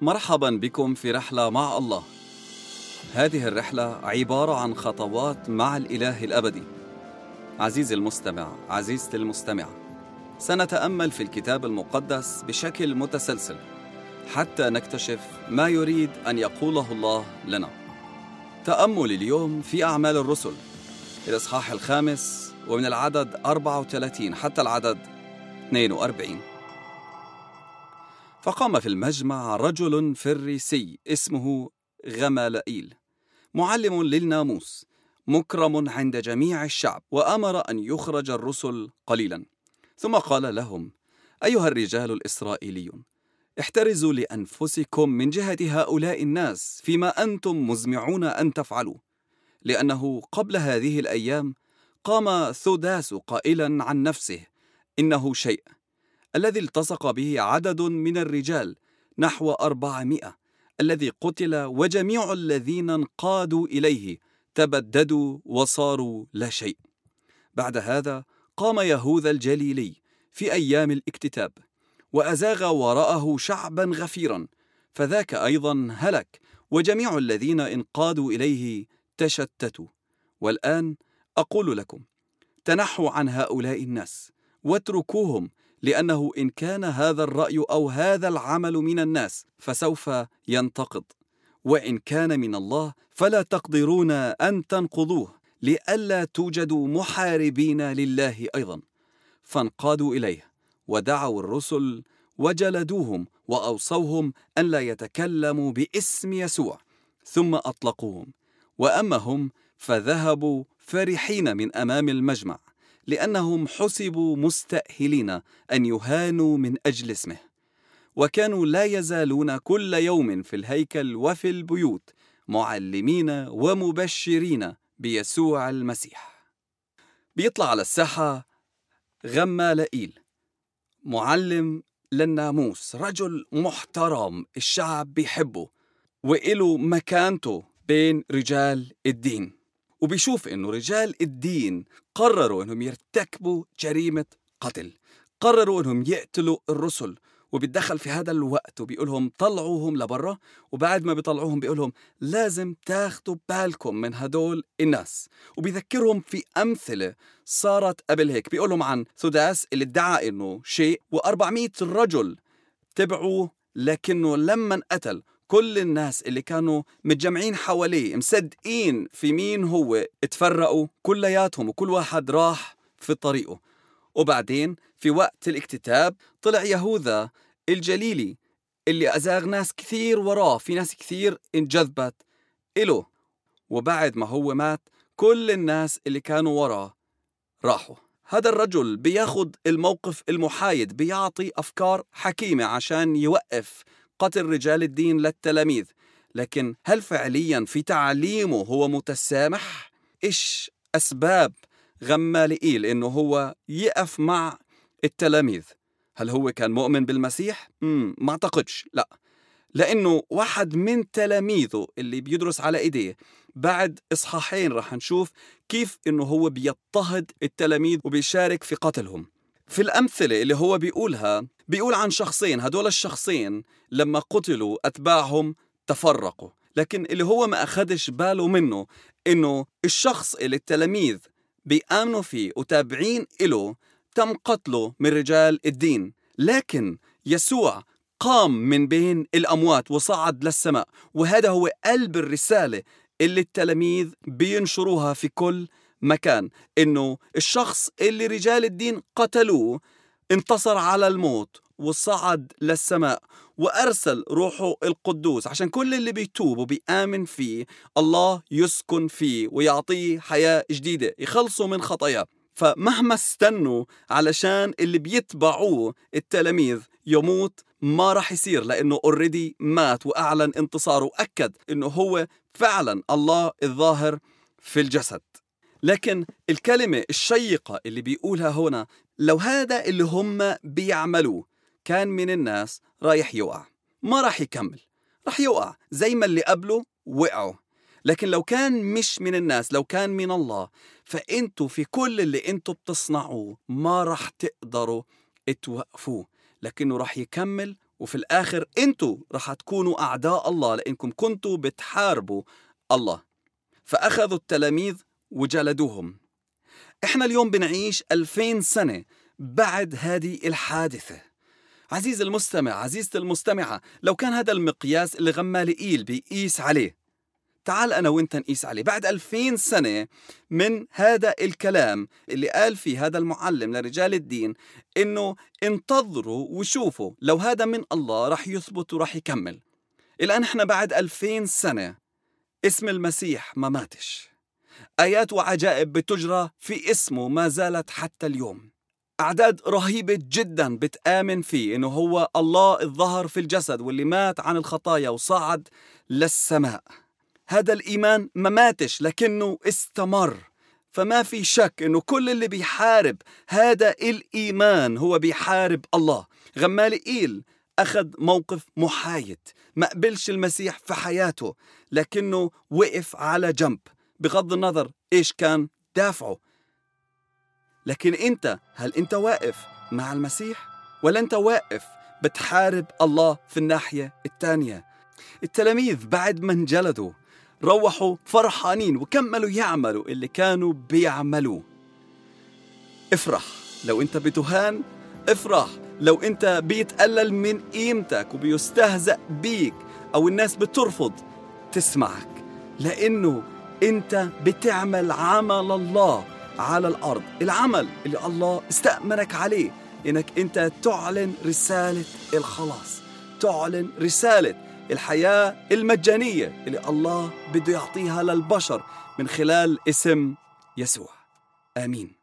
مرحبا بكم في رحلة مع الله. هذه الرحلة عبارة عن خطوات مع الإله الأبدي. عزيزي المستمع، عزيزتي المستمعة، سنتأمل في الكتاب المقدس بشكل متسلسل حتى نكتشف ما يريد أن يقوله الله لنا. تأمل اليوم في أعمال الرسل، الإصحاح 5 ومن العدد 34 حتى العدد 42. فقام في المجمع رجل فريسي اسمه غمالائيل، معلم للناموس، مكرم عند جميع الشعب، وأمر أن يخرج الرسل قليلا. ثم قال لهم: أيها الرجال الإسرائيليون، احترزوا لأنفسكم من جهة هؤلاء الناس فيما أنتم مزمعون أن تفعلوا، لأنه قبل هذه الأيام قام ثوداس قائلا عن نفسه إنه شيء، الذي التصق به عدد من الرجال نحو 400، الذي قتل، وجميع الذين انقادوا إليه تبددوا وصاروا لا شيء. بعد هذا قام يهوذا الجليلي في أيام الاكتتاب، وأزاغ وراءه شعبا غفيرا، فذاك أيضا هلك، وجميع الذين انقادوا إليه تشتتوا. والآن أقول لكم: تنحوا عن هؤلاء الناس واتركوهم، لأنه إن كان هذا الرأي أو هذا العمل من الناس فسوف ينتقض، وإن كان من الله فلا تقدرون أن تنقضوه، لئلا توجدوا محاربين لله أيضا. فانقادوا إليه ودعوا الرسل وجلدوهم وأوصوهم أن لا يتكلموا باسم يسوع، ثم أطلقوهم. وأما هم فذهبوا فرحين من أمام المجمع، لأنهم حسبوا مستأهلين أن يهانوا من أجل اسمه. وكانوا لا يزالون كل يوم في الهيكل وفي البيوت معلمين ومبشرين بيسوع المسيح. بيطلع على الساحة غمالائيل، معلم للناموس، رجل محترم، الشعب بيحبه وإله مكانته بين رجال الدين. وبيشوف إنه رجال الدين قرروا إنهم يرتكبوا جريمة قتل، قرروا إنهم يقتلوا الرسل. وبيتدخل في هذا الوقت وبيقولهم طلعوهم لبرا، وبعد ما بيطلعوهم بيقولهم لازم تاخدوا بالكم من هدول الناس. وبيذكرهم في أمثلة صارت قبل هيك، بيقولهم عن ثوداس اللي ادعى إنه شيء، و400 رجل تبعوه، لكنه لما قتل كل الناس اللي كانوا متجمعين حواليه مصدقين في مين هو اتفرقوا كلياتهم، وكل واحد راح في طريقه. وبعدين في وقت الاكتتاب طلع يهوذا الجليلي اللي أزاغ ناس كثير وراه، في ناس كثير انجذبت إله، وبعد ما هو مات كل الناس اللي كانوا وراه راحوا. هذا الرجل بياخد الموقف المحايد، بيعطي أفكار حكيمة عشان يوقف قتل رجال الدين للتلاميذ، لكن هل فعليا في تعليمه هو متسامح؟ إيش أسباب غمالائيل إنه هو يقف مع التلاميذ؟ هل هو كان مؤمن بالمسيح؟ ما أعتقدش، لا، لأنه واحد من تلاميذه اللي بيدرس على إيديه بعد إصحاحين رح نشوف كيف إنه هو بيضطهد التلاميذ وبيشارك في قتلهم. في الأمثلة اللي هو بيقولها بيقول عن شخصين، هدول الشخصين لما قتلوا أتباعهم تفرقوا، لكن اللي هو ما أخدش باله منه إنه الشخص اللي التلاميذ بيآمنوا فيه وتابعين إله تم قتله من رجال الدين، لكن يسوع قام من بين الأموات وصعد للسماء. وهذا هو قلب الرسالة اللي التلاميذ بينشروها في كل مكان، إنه الشخص اللي رجال الدين قتلوه انتصر على الموت وصعد للسماء، وأرسل روحه القدوس عشان كل اللي بيتوب وبيآمن فيه الله يسكن فيه ويعطيه حياة جديدة، يخلصوا من خطاياه. فمهما استنوا علشان اللي بيتبعوه التلاميذ يموت ما راح يصير، لأنه already مات وأعلن انتصاره وأكد إنه هو فعلا الله الظاهر في الجسد. لكن الكلمة الشيقة اللي بيقولها هنا، لو هذا اللي هم بيعملوه كان من الناس رايح يوقع، ما راح يكمل، راح يوقع زي ما اللي قبله وقعوا. لكن لو كان مش من الناس، لو كان من الله، فأنتوا في كل اللي أنتوا بتصنعوه ما راح تقدروا توقفوه، لكنه راح يكمل وفي الآخر أنتوا رح تكونوا أعداء الله لأنكم كنتوا بتحاربوا الله. فأخذوا التلاميذ وجلدوهم. إحنا اليوم بنعيش 2000 سنة بعد هذه الحادثة. عزيز المستمع، عزيزتي المستمعة، لو كان هذا المقياس اللي غمالائيل بيقيس عليه، تعال أنا وإنت نقيس عليه. بعد 2000 سنة من هذا الكلام اللي قال فيه هذا المعلم لرجال الدين إنه انتظروا وشوفوا لو هذا من الله رح يثبت ورح يكمل. الآن إحنا بعد 2000 سنة اسم المسيح ما ماتش. آيات وعجائب بتجرى في اسمه ما زالت حتى اليوم. أعداد رهيبة جدا بتآمن فيه إنه هو الله الظهر في الجسد واللي مات عن الخطايا وصعد للسماء. هذا الإيمان ما ماتش لكنه استمر. فما في شك إنه كل اللي بيحارب هذا الإيمان هو بيحارب الله. غمالائيل أخذ موقف محايد، ما قبلش المسيح في حياته، لكنه وقف على جنب بغض النظر إيش كان دافعه. لكن أنت، هل أنت واقف مع المسيح ولا أنت واقف بتحارب الله في الناحية الثانية؟ التلاميذ بعد ما انجلدوا روحوا فرحانين وكملوا يعملوا اللي كانوا بيعملوه. افرح لو أنت بتهان، افرح لو أنت بيتقلل من قيمتك وبيستهزأ بيك أو الناس بترفض تسمعك، لأنه أنت بتعمل عمل الله على الأرض، العمل اللي الله استأمنك عليه، إنك أنت تعلن رسالة الخلاص، تعلن رسالة الحياة المجانية اللي الله بده يعطيها للبشر من خلال اسم يسوع. آمين.